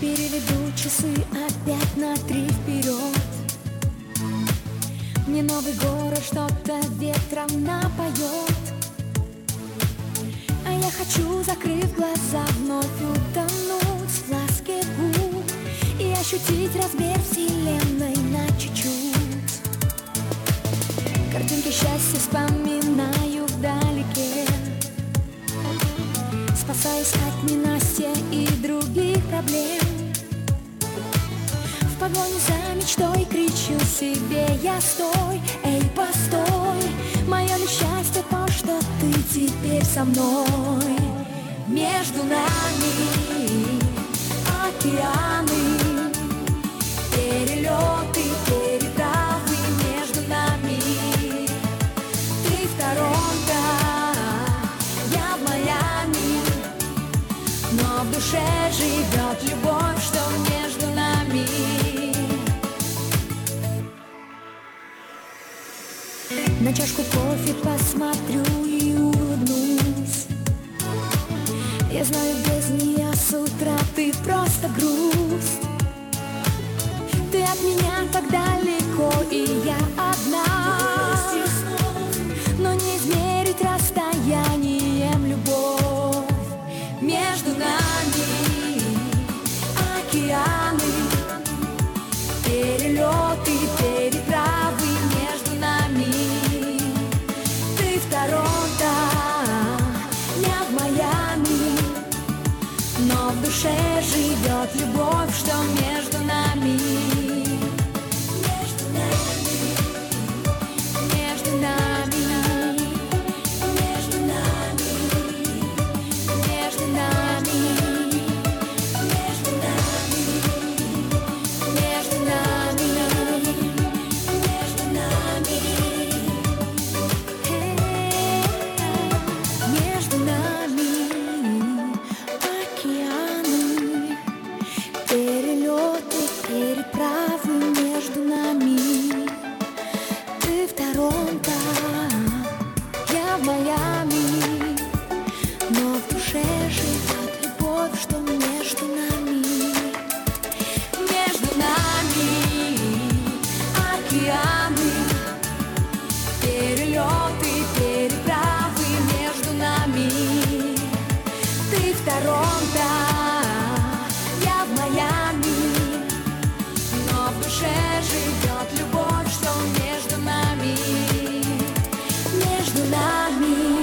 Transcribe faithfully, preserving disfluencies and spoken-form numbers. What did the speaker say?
Переведу часы опять на три вперед. Мне новый город что-то ветром напоет, а я хочу, закрыв глаза, вновь утонуть в ласке губ и ощутить размер вселенной на чуть-чуть. Картинки счастья вспоминаю вдалеке, спасаясь от ненастья и других проблем. В погоне за мечтой кричу себе я: стой, эй, постой. Мое ли счастье то, что ты теперь со мной? Между нами океаны, перелеты, переправы. Между нами ты в Торонто, я в Майами, но в душе живет любовь, что между нами. На чашку кофе посмотрю и улыбнусь. Я знаю, без нее с утра ты просто грусть. Ты от меня так далеко, и я одна, но не измерить расстоянием любовь. Между нами океаны, перелеты, переправы. Между нами ты в Торонто, я в Майами, но в душе живет любовь, что между нами.